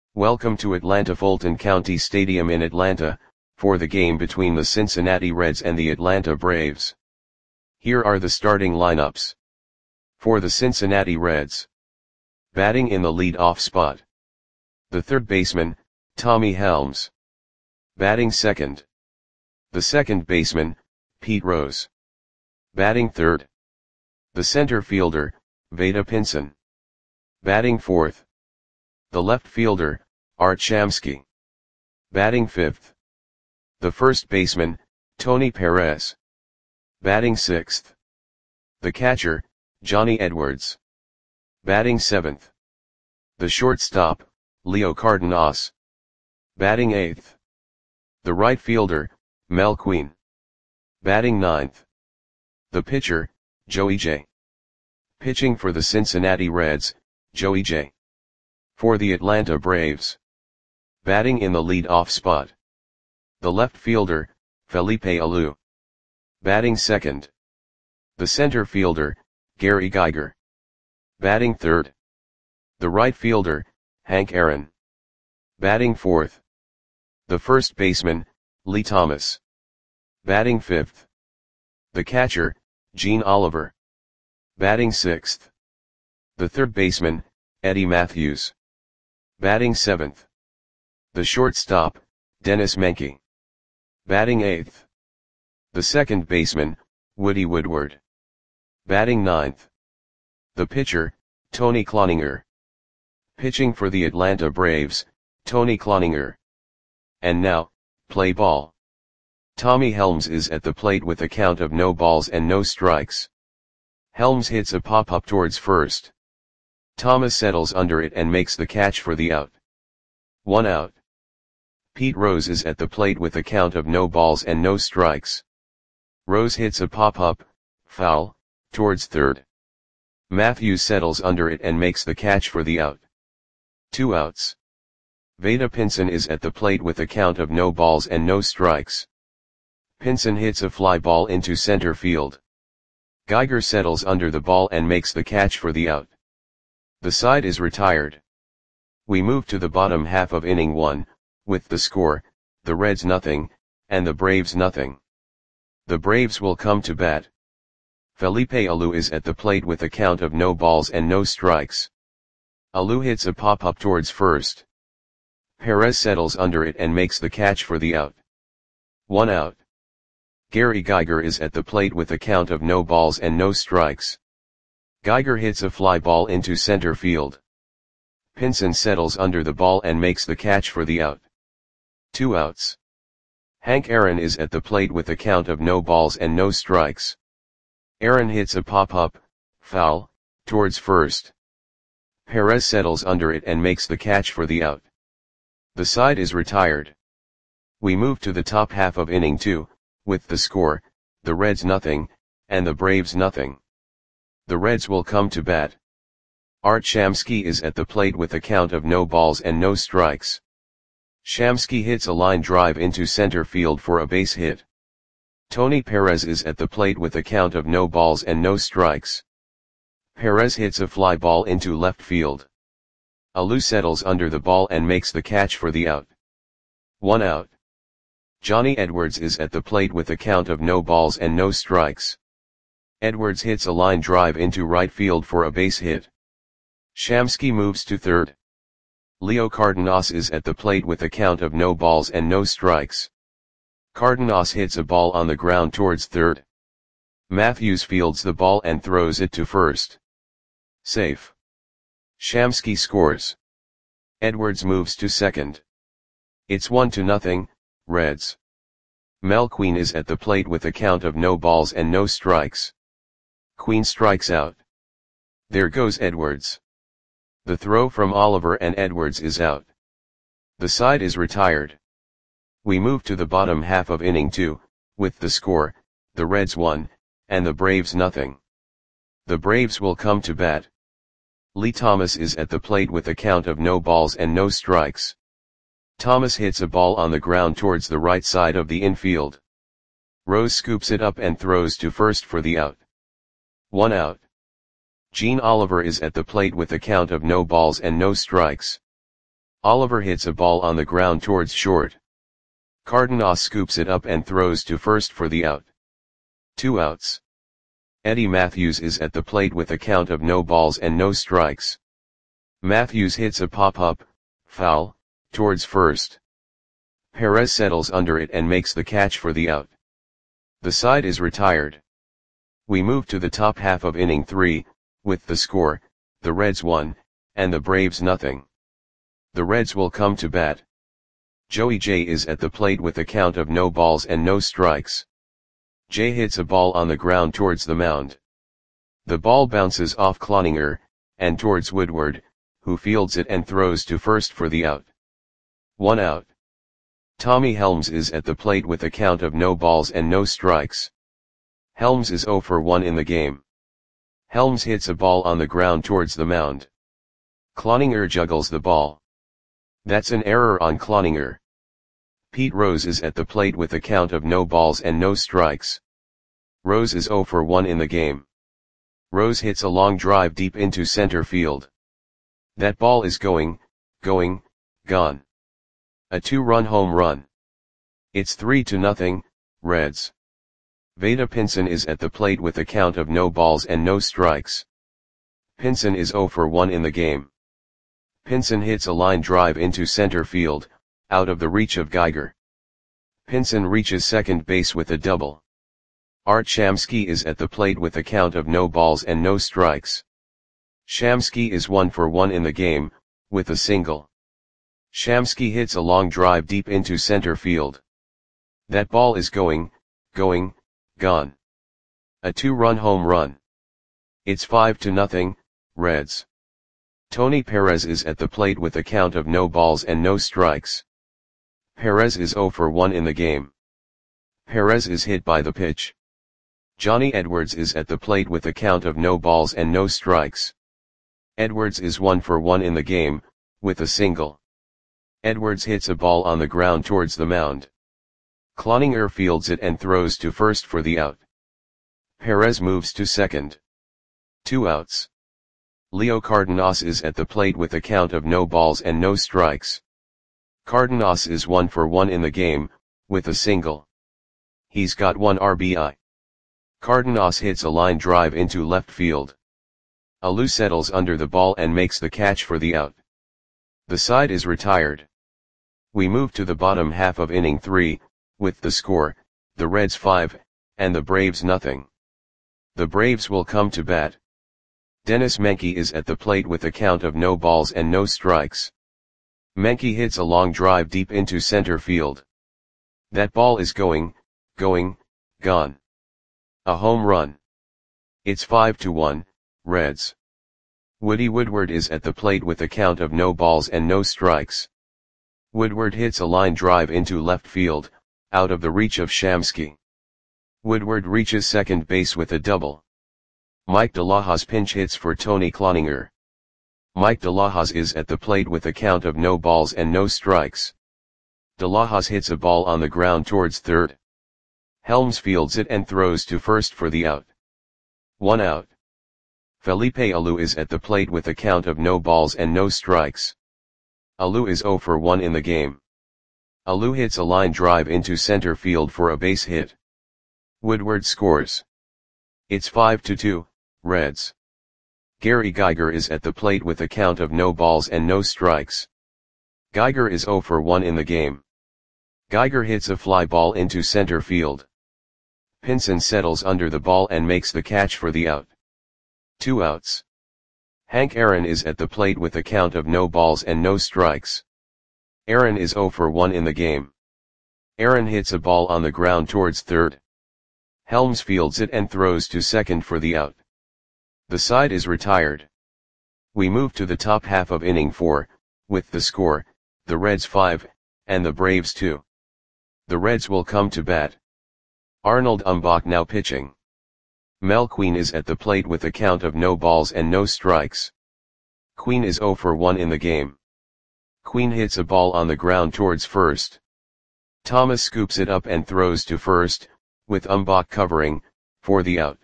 Welcome to Atlanta Fulton County Stadium in Atlanta, for the game between the Cincinnati Reds and the Atlanta Braves. Here are the starting lineups. For the Cincinnati Reds. Batting in the lead-off spot. The third baseman, Tommy Helms. Batting second. The second baseman, Pete Rose. Batting third. The center fielder, Vada Pinson. Batting fourth. The left fielder, Art Shamsky. Batting fifth. The first baseman, Tony Perez. Batting sixth. The catcher, Johnny Edwards. Batting seventh. The shortstop, Leo Cardenas. Batting eighth. The right fielder, Mel Queen. Batting ninth. The pitcher, Joey J. Pitching for the Cincinnati Reds, Joey J. For the Atlanta Braves. Batting in the lead-off spot. The left fielder, Felipe Alou. Batting second. The center fielder, Gary Geiger. Batting third. The right fielder, Hank Aaron. Batting fourth. The first baseman, Lee Thomas. Batting fifth. The catcher, Gene Oliver. Batting sixth. The third baseman, Eddie Matthews. Batting seventh. The shortstop, Dennis Menke. Batting eighth. The second baseman, Woody Woodward. Batting ninth. The pitcher, Tony Cloninger. Pitching for the Atlanta Braves, Tony Cloninger. And now, play ball. Tommy Helms is at the plate with a count of no balls and no strikes. Helms hits a pop-up towards first. Thomas settles under it and makes the catch for the out. 1 out. Pete Rose is at the plate with a count of no balls and no strikes. Rose hits a pop-up, foul, towards third. Matthews settles under it and makes the catch for the out. 2 outs. Vada Pinson is at the plate with a count of no balls and no strikes. Pinson hits a fly ball into center field. Geiger settles under the ball and makes the catch for the out. The side is retired. We move to the bottom half of inning 1, with the score, the Reds nothing, and the Braves nothing. The Braves will come to bat. Felipe Alou is at the plate with a count of no balls and no strikes. Alou hits a pop-up towards first. Perez settles under it and makes the catch for the out. 1 out. Gary Geiger is at the plate with a count of no balls and no strikes. Geiger hits a fly ball into center field. Pinson settles under the ball and makes the catch for the out. 2 outs. Hank Aaron is at the plate with a count of no balls and no strikes. Aaron hits a pop-up, foul, towards first. Perez settles under it and makes the catch for the out. The side is retired. We move to the top half of inning 2, with the score, the Reds nothing, and the Braves nothing. The Reds will come to bat. Art Shamsky is at the plate with a count of no balls and no strikes. Shamsky hits a line drive into center field for a base hit. Tony Perez is at the plate with a count of no balls and no strikes. Perez hits a fly ball into left field. Alou settles under the ball and makes the catch for the out. 1 out. Johnny Edwards is at the plate with a count of no balls and no strikes. Edwards hits a line drive into right field for a base hit. Shamsky moves to third. Leo Cardenas is at the plate with a count of no balls and no strikes. Cardenas hits a ball on the ground towards third. Matthews fields the ball and throws it to first. Safe. Shamsky scores. Edwards moves to second. It's 1-0, Reds. Mel Queen is at the plate with a count of no balls and no strikes. Queen strikes out. There goes Edwards. The throw from Oliver and Edwards is out. The side is retired. We move to the bottom half of inning 2, with the score, the Reds 1, and the Braves nothing. The Braves will come to bat. Lee Thomas is at the plate with a count of no balls and no strikes. Thomas hits a ball on the ground towards the right side of the infield. Rose scoops it up and throws to first for the out. 1 out. Gene Oliver is at the plate with a count of no balls and no strikes. Oliver hits a ball on the ground towards short. Cardenas scoops it up and throws to first for the out. 2 outs. Eddie Matthews is at the plate with a count of no balls and no strikes. Matthews hits a pop-up, foul, towards first. Perez settles under it and makes the catch for the out. The side is retired. We move to the top half of inning 3, with the score, the Reds 1, and the Braves nothing. The Reds will come to bat. Joey J is at the plate with a count of no balls and no strikes. J hits a ball on the ground towards the mound. The ball bounces off Cloninger, and towards Woodward, who fields it and throws to first for the out. 1 out. Tommy Helms is at the plate with a count of no balls and no strikes. Helms is 0 for 1 in the game. Helms hits a ball on the ground towards the mound. Cloninger juggles the ball. That's an error on Cloninger. Pete Rose is at the plate with a count of no balls and no strikes. Rose is 0 for 1 in the game. Rose hits a long drive deep into center field. That ball is going, gone. A 2-run home run. It's 3-0, Reds. Vada Pinson is at the plate with a count of no balls and no strikes. Pinson is 0 for 1 in the game. Pinson hits a line drive into center field, out of the reach of Geiger. Pinson reaches second base with a double. Art Shamsky is at the plate with a count of no balls and no strikes. Shamsky is 1 for 1 in the game, with a single. Shamsky hits a long drive deep into center field. That ball is going, gone. A 2-run home run. It's 5-0, Reds. Tony Perez is at the plate with a count of no balls and no strikes. Perez is 0 for 1 in the game. Perez is hit by the pitch. Johnny Edwards is at the plate with a count of no balls and no strikes. Edwards is 1 for 1 in the game, with a single. Edwards hits a ball on the ground towards the mound. Cloninger fields it and throws to first for the out. Perez moves to second. 2 outs. Leo Cardenas is at the plate with a count of no balls and no strikes. Cardenas is 1 for 1 in the game, with a single. He's got 1 RBI. Cardenas hits a line drive into left field. Alou settles under the ball and makes the catch for the out. The side is retired. We move to the bottom half of inning 3, with the score, the Reds 5, and the Braves nothing. The Braves will come to bat. Dennis Menke is at the plate with a count of no balls and no strikes. Menke hits a long drive deep into center field. That ball is going, gone. A home run. It's 5-1, Reds. Woody Woodward is at the plate with a count of no balls and no strikes. Woodward hits a line drive into left field, out of the reach of Shamsky. Woodward reaches second base with a double. Mike DeLahoz pinch hits for Tony Cloninger. Mike DeLahoz is at the plate with a count of no balls and no strikes. DeLahoz hits a ball on the ground towards third. Helms fields it and throws to first for the out. 1 out. Felipe Alou is at the plate with a count of no balls and no strikes. Alou is 0 for 1 in the game. Alou hits a line drive into center field for a base hit. Woodward scores. It's 5-2, Reds. Gary Geiger is at the plate with a count of no balls and no strikes. Geiger is 0 for 1 in the game. Geiger hits a fly ball into center field. Pinson settles under the ball and makes the catch for the out. 2 outs. Hank Aaron is at the plate with a count of no balls and no strikes. Aaron is 0 for 1 in the game. Aaron hits a ball on the ground towards third. Helms fields it and throws to second for the out. The side is retired. We move to the top half of inning 4, with the score, the Reds 5, and the Braves 2. The Reds will come to bat. Arnold Umbach now pitching. Mel Queen is at the plate with a count of no balls and no strikes. Queen is 0 for 1 in the game. Queen hits a ball on the ground towards first. Thomas scoops it up and throws to first, with Umbach covering, for the out.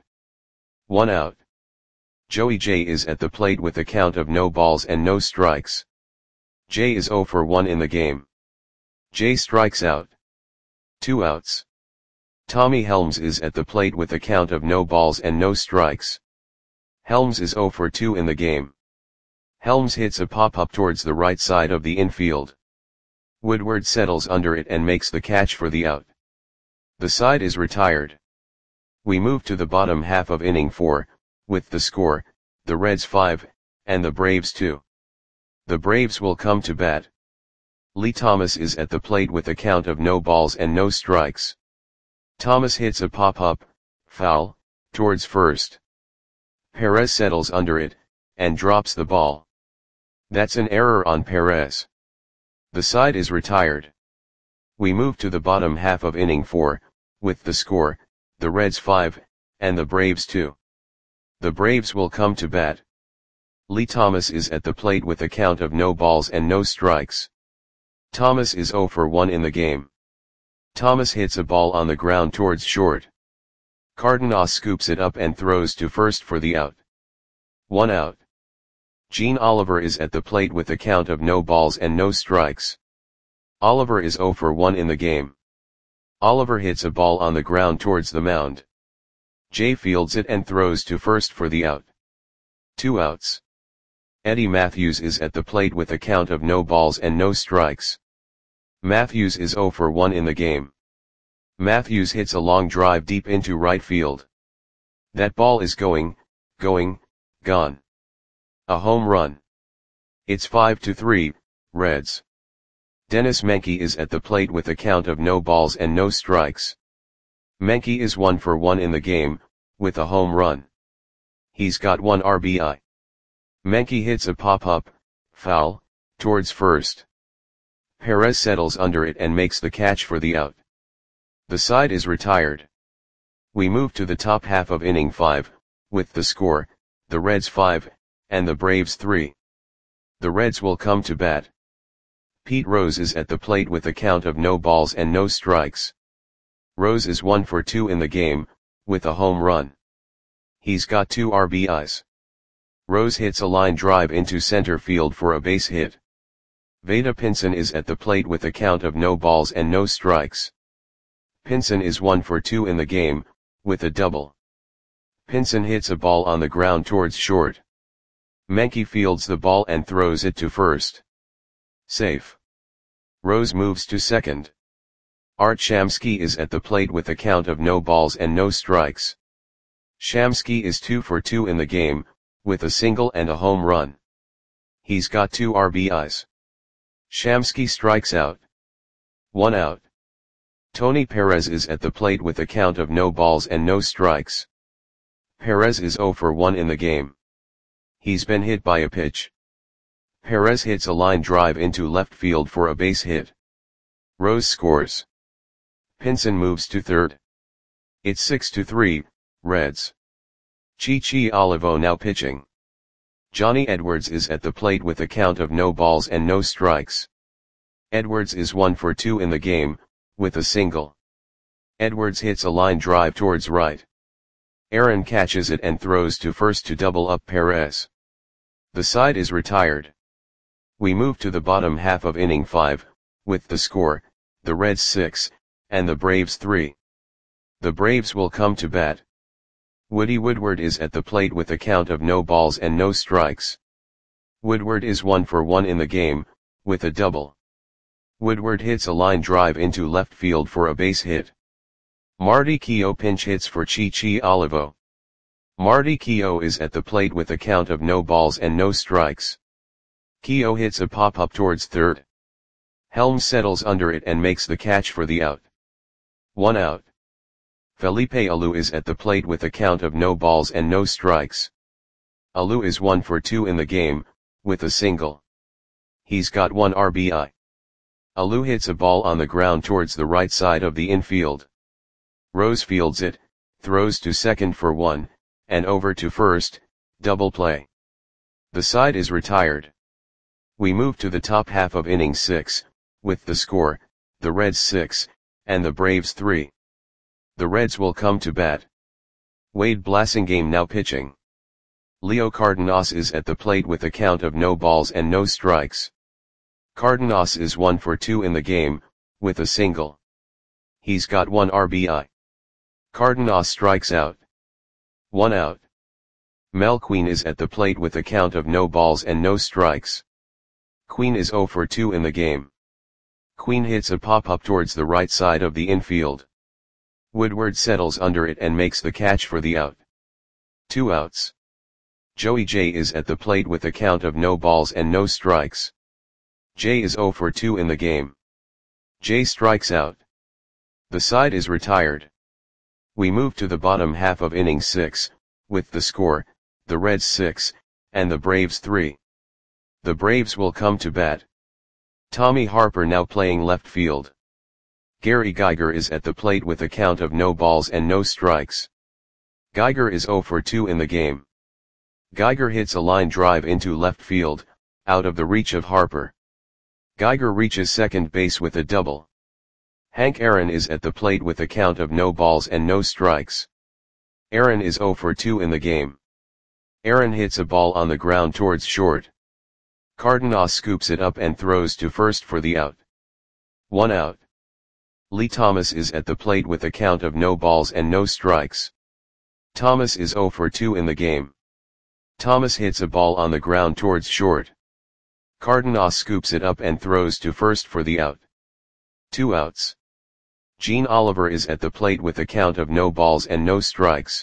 1 out. Joey J is at the plate with a count of no balls and no strikes. Jay is 0 for 1 in the game. Jay strikes out. 2 outs. Tommy Helms is at the plate with a count of no balls and no strikes. Helms is 0 for 2 in the game. Helms hits a pop-up towards the right side of the infield. Woodward settles under it and makes the catch for the out. The side is retired. We move to the bottom half of inning 4, with the score, the Reds 5, and the Braves 2. The Braves will come to bat. Lee Thomas is at the plate with a count of no balls and no strikes. Thomas hits a pop-up, foul, towards first. Perez settles under it, and drops the ball. That's an error on Perez. The side is retired. We move to the bottom half of inning 4, with the score, the Reds 5, and the Braves 2. The Braves will come to bat. Lee Thomas is at the plate with a count of no balls and no strikes. Thomas is 0 for 1 in the game. Thomas hits a ball on the ground towards short. Cardenas scoops it up and throws to first for the out. 1 out. Gene Oliver is at the plate with a count of no balls and no strikes. Oliver is 0 for 1 in the game. Oliver hits a ball on the ground towards the mound. Jay fields it and throws to first for the out. 2 outs. Eddie Matthews is at the plate with a count of no balls and no strikes. Matthews is 0 for 1 in the game. Matthews hits a long drive deep into right field. That ball is gone. A home run. It's 5-3, Reds. Dennis Menke is at the plate with a count of no balls and no strikes. Menke is 1 for 1 in the game, with a home run. He's got 1 RBI. Menke hits a pop-up, foul, towards first. Perez settles under it and makes the catch for the out. The side is retired. We move to the top half of inning 5, with the score, the Reds 5, and the Braves 3. The Reds will come to bat. Pete Rose is at the plate with a count of no balls and no strikes. Rose is 1 for 2 in the game, with a home run. He's got 2 RBIs. Rose hits a line drive into center field for a base hit. Vada Pinson is at the plate with a count of no balls and no strikes. Pinson is 1 for 2 in the game, with a double. Pinson hits a ball on the ground towards short. Menke fields the ball and throws it to first. Safe. Rose moves to second. Art Shamsky is at the plate with a count of no balls and no strikes. Shamsky is 2 for 2 in the game, with a single and a home run. He's got 2 RBIs. Shamsky strikes out. 1 out. Tony Perez is at the plate with a count of no balls and no strikes. Perez is 0 for 1 in the game. He's been hit by a pitch. Perez hits a line drive into left field for a base hit. Rose scores. Pinson moves to third. It's 6-3, Reds. Chichi Olivo now pitching. Johnny Edwards is at the plate with a count of no balls and no strikes. Edwards is 1 for 2 in the game, with a single. Edwards hits a line drive towards right. Aaron catches it and throws to first to double up Perez. The side is retired. We move to the bottom half of inning 5, with the score, the Reds 6, and the Braves 3. The Braves will come to bat. Woody Woodward is at the plate with a count of no balls and no strikes. Woodward is 1 for 1 in the game, with a double. Woodward hits a line drive into left field for a base hit. Marty Keough pinch hits for Chichi Olivo. Marty Keough is at the plate with a count of no balls and no strikes. Keough hits a pop-up towards third. Helms settles under it and makes the catch for the out. 1 out. Felipe Alou is at the plate with a count of no balls and no strikes. Alou is 1 for 2 in the game, with a single. He's got 1 RBI. Alou hits a ball on the ground towards the right side of the infield. Rose fields it, throws to second for 1, and over to first, double play. The side is retired. We move to the top half of inning 6, with the score, the Reds 6, and the Braves 3. The Reds will come to bat. Wade Blasingame now pitching. Leo Cardenas is at the plate with a count of no balls and no strikes. Cardenas is 1 for 2 in the game, with a single. He's got 1 RBI. Cardenas strikes out. 1 out. Mel Queen is at the plate with a count of no balls and no strikes. Queen is 0 for 2 in the game. Queen hits a pop-up towards the right side of the infield. Woodward settles under it and makes the catch for the out. 2 outs. Joey J is at the plate with a count of no balls and no strikes. J is 0 for 2 in the game. J strikes out. The side is retired. We move to the bottom half of inning 6, with the score, the Reds 6, and the Braves 3. The Braves will come to bat. Tommy Harper now playing left field. Gary Geiger is at the plate with a count of no balls and no strikes. Geiger is 0 for 2 in the game. Geiger hits a line drive into left field, out of the reach of Harper. Geiger reaches second base with a double. Hank Aaron is at the plate with a count of no balls and no strikes. Aaron is 0 for 2 in the game. Aaron hits a ball on the ground towards short. Cardenas scoops it up and throws to first for the out. 1 out. Lee Thomas is at the plate with a count of no balls and no strikes. Thomas is 0 for 2 in the game. Thomas hits a ball on the ground towards short. Cardenas scoops it up and throws to first for the out. 2 outs. Gene Oliver is at the plate with a count of no balls and no strikes.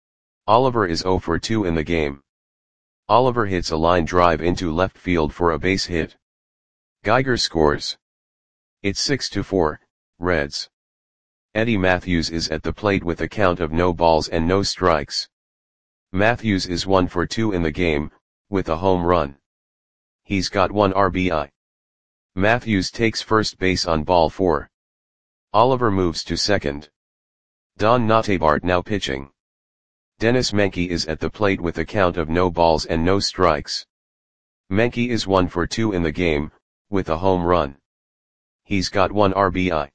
Oliver is 0 for 2 in the game. Oliver hits a line drive into left field for a base hit. Geiger scores. It's 6-4, Reds. Eddie Matthews is at the plate with a count of no balls and no strikes. Matthews is 1 for 2 in the game, with a home run. He's got 1 RBI. Matthews takes first base on ball 4. Oliver moves to second. Don Notabart now pitching. Dennis Menke is at the plate with a count of no balls and no strikes. Menke is 1 for 2 in the game, with a home run. He's got 1 RBI.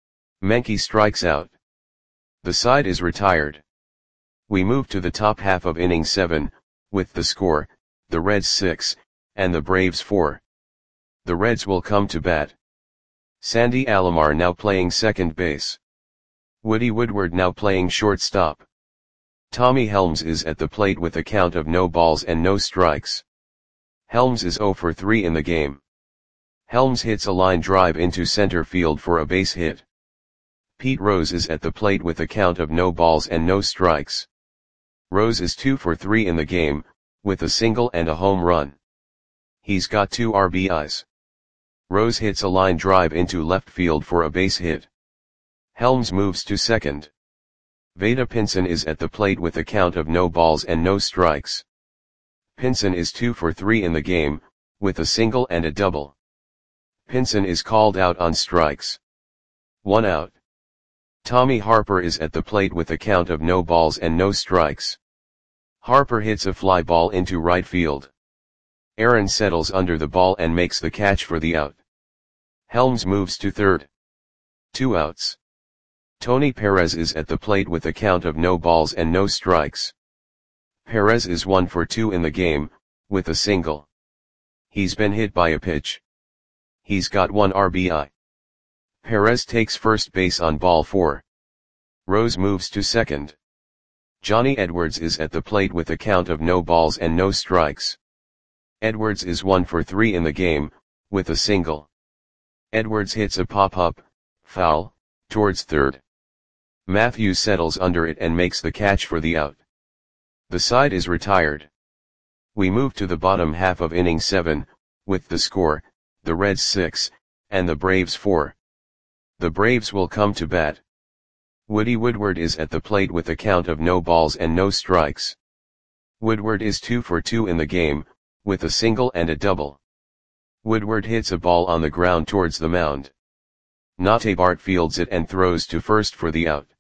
Menke strikes out. The side is retired. We move to the top half of inning 7, with the score, the Reds 6, and the Braves 4. The Reds will come to bat. Sandy Alomar now playing second base. Woody Woodward now playing shortstop. Tommy Helms is at the plate with a count of no balls and no strikes. Helms is 0 for 3 in the game. Helms hits a line drive into center field for a base hit. Pete Rose is at the plate with a count of no balls and no strikes. Rose is 2 for 3 in the game, with a single and a home run. He's got 2 RBIs. Rose hits a line drive into left field for a base hit. Helms moves to second. Vada Pinson is at the plate with a count of no balls and no strikes. Pinson is 2 for 3 in the game, with a single and a double. Pinson is called out on strikes. 1 out. Tommy Harper is at the plate with a count of no balls and no strikes. Harper hits a fly ball into right field. Aaron settles under the ball and makes the catch for the out. Helms moves to third. 2 outs. Tony Perez is at the plate with a count of no balls and no strikes. Perez is 1 for 2 in the game, with a single. He's been hit by a pitch. He's got 1 RBI. Perez takes first base on ball 4. Rose moves to second. Johnny Edwards is at the plate with a count of no balls and no strikes. Edwards is 1 for 3 in the game, with a single. Edwards hits a pop-up, foul, towards third. Matthews settles under it and makes the catch for the out. The side is retired. We move to the bottom half of inning 7, with the score, the Reds 6, and the Braves 4. The Braves will come to bat. Woody Woodward is at the plate with a count of no balls and no strikes. Woodward is 2 for 2 in the game, with a single and a double. Woodward hits a ball on the ground towards the mound. Notabart fields it and throws to first for the out.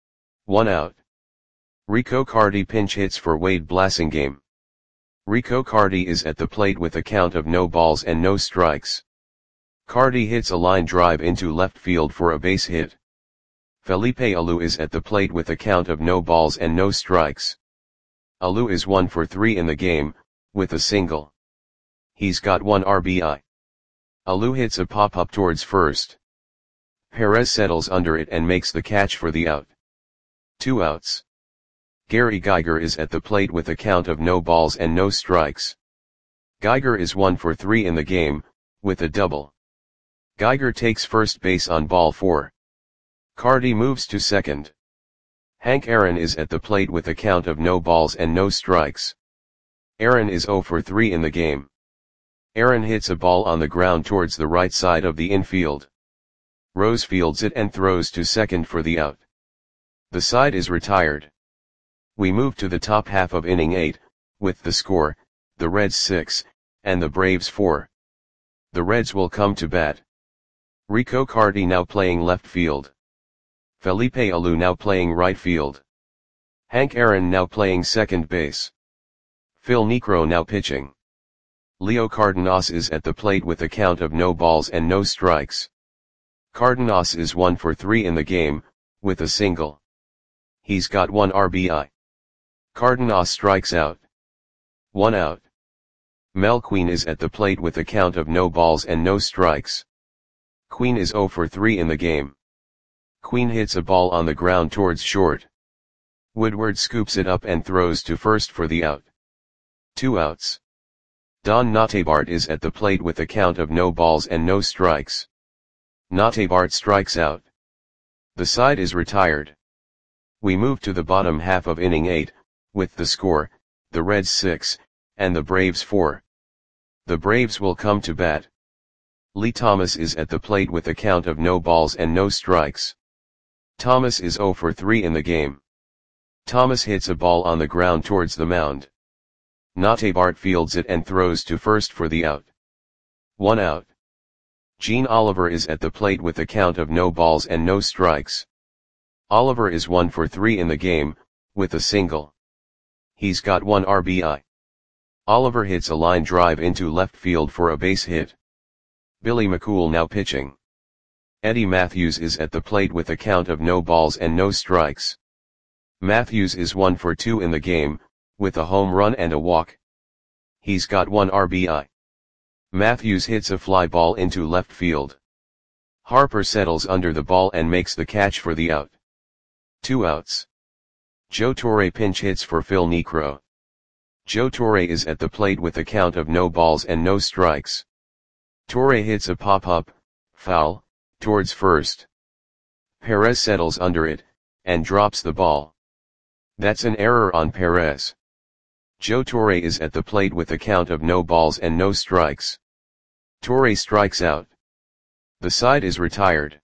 1 out. Rico Cardi pinch hits for Wade Blassingame. Rico Cardi is at the plate with a count of no balls and no strikes. Cardi hits a line drive into left field for a base hit. Felipe Alou is at the plate with a count of no balls and no strikes. Alou is 1 for 3 in the game, with a single. He's got 1 RBI. Alou hits a pop-up towards first. Perez settles under it and makes the catch for the out. 2 outs. Gary Geiger is at the plate with a count of no balls and no strikes. Geiger is 1 for 3 in the game, with a double. Geiger takes first base on ball 4. Carty moves to second. Hank Aaron is at the plate with a count of no balls and no strikes. Aaron is 0 for 3 in the game. Aaron hits a ball on the ground towards the right side of the infield. Rose fields it and throws to second for the out. The side is retired. We move to the top half of inning 8, with the score, the Reds 6, and the Braves 4. The Reds will come to bat. Rico Carty now playing left field. Felipe Alou now playing right field. Hank Aaron now playing second base. Phil Niekro now pitching. Leo Cardenas is at the plate with a count of no balls and no strikes. Cardenas is 1 for 3 in the game, with a single. He's got 1 RBI. Cardenas strikes out. 1 out. Mel Queen is at the plate with a count of no balls and no strikes. Queen is 0 for 3 in the game. Queen hits a ball on the ground towards short. Woodward scoops it up and throws to first for the out. 2 outs. Don Notebart is at the plate with a count of no balls and no strikes. Notebart strikes out. The side is retired. We move to the bottom half of inning 8, with the score, the Reds 6, and the Braves 4. The Braves will come to bat. Lee Thomas is at the plate with a count of no balls and no strikes. Thomas is 0 for 3 in the game. Thomas hits a ball on the ground towards the mound. Notebart fields it and throws to first for the out. 1 out. Gene Oliver is at the plate with a count of no balls and no strikes. Oliver is 1 for 3 in the game, with a single. He's got 1 RBI. Oliver hits a line drive into left field for a base hit. Billy McCool now pitching. Eddie Matthews is at the plate with a count of no balls and no strikes. Matthews is 1 for 2 in the game, with a home run and a walk. He's got 1 RBI. Matthews hits a fly ball into left field. Harper settles under the ball and makes the catch for the out. 2 outs. Joe Torre pinch hits for Phil Niekro. Joe Torre is at the plate with a count of no balls and no strikes. Torre hits a pop-up, foul, towards first. Perez settles under it, and drops the ball. That's an error on Perez. Joe Torre is at the plate with a count of no balls and no strikes. Torre strikes out. The side is retired.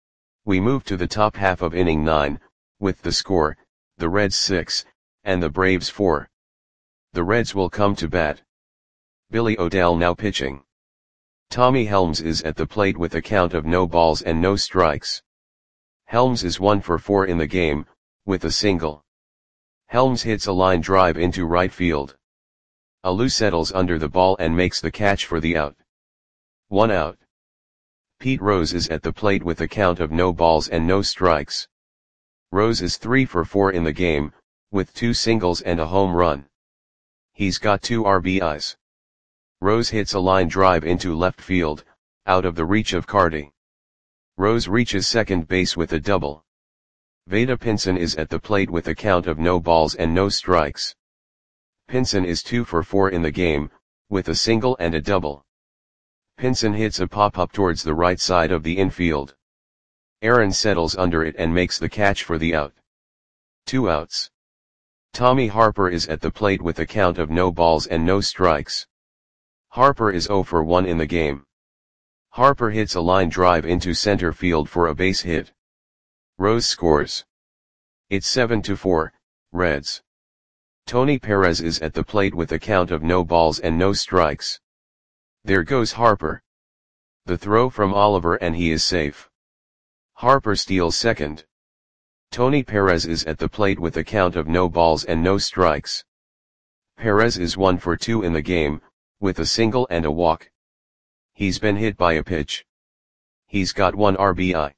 We move to the top half of inning 9, with the score, the Reds 6, and the Braves 4. The Reds will come to bat. Billy O'Dell now pitching. Tommy Helms is at the plate with a count of no balls and no strikes. Helms is 1 for 4 in the game, with a single. Helms hits a line drive into right field. Alou settles under the ball and makes the catch for the out. 1 out. Pete Rose is at the plate with a count of no balls and no strikes. Rose is 3 for 4 in the game, with 2 singles and a home run. He's got 2 RBIs. Rose hits a line drive into left field, out of the reach of Carty. Rose reaches second base with a double. Vada Pinson is at the plate with a count of no balls and no strikes. Pinson is 2 for 4 in the game, with a single and a double. Pinson hits a pop-up towards the right side of the infield. Aaron settles under it and makes the catch for the out. 2 outs. Tommy Harper is at the plate with a count of no balls and no strikes. Harper is 0 for 1 in the game. Harper hits a line drive into center field for a base hit. Rose scores. It's 7-4, Reds. Tony Perez is at the plate with a count of no balls and no strikes. There goes Harper. The throw from Oliver and he is safe. Harper steals second. Tony Perez is at the plate with a count of no balls and no strikes. Perez is 1 for 2 in the game, with a single and a walk. He's been hit by a pitch. He's got 1 RBI.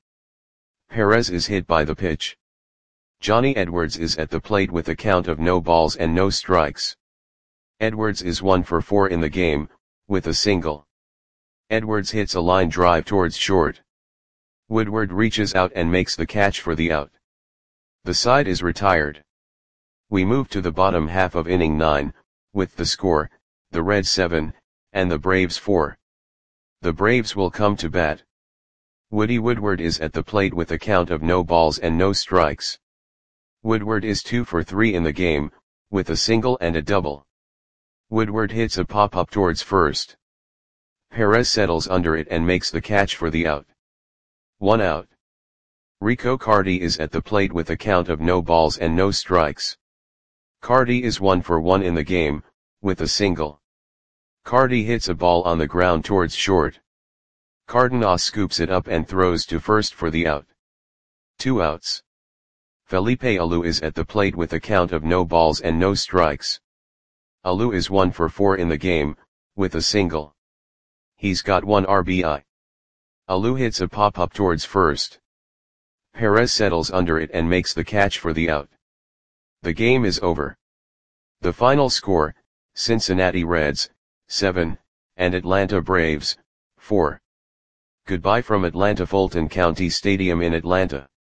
Perez is hit by the pitch. Johnny Edwards is at the plate with a count of no balls and no strikes. Edwards is 1 for 4 in the game, with a single. Edwards hits a line drive towards short. Woodward reaches out and makes the catch for the out. The side is retired. We move to the bottom half of inning 9, with the score, the Reds 7, and the Braves 4. The Braves will come to bat. Woody Woodward is at the plate with a count of no balls and no strikes. Woodward is 2 for 3 in the game, with a single and a double. Woodward hits a pop-up towards first. Perez settles under it and makes the catch for the out. 1 out. Rico Carty is at the plate with a count of no balls and no strikes. Carty is 1 for 1 in the game, with a single. Carty hits a ball on the ground towards short. Cardenas scoops it up and throws to first for the out. 2 outs. Felipe Alou is at the plate with a count of no balls and no strikes. Alou is 1 for 4 in the game, with a single. He's got 1 RBI. Alou hits a pop-up towards first. Perez settles under it and makes the catch for the out. The game is over. The final score, Cincinnati Reds, 7, and Atlanta Braves, 4. Goodbye from Atlanta Fulton County Stadium in Atlanta.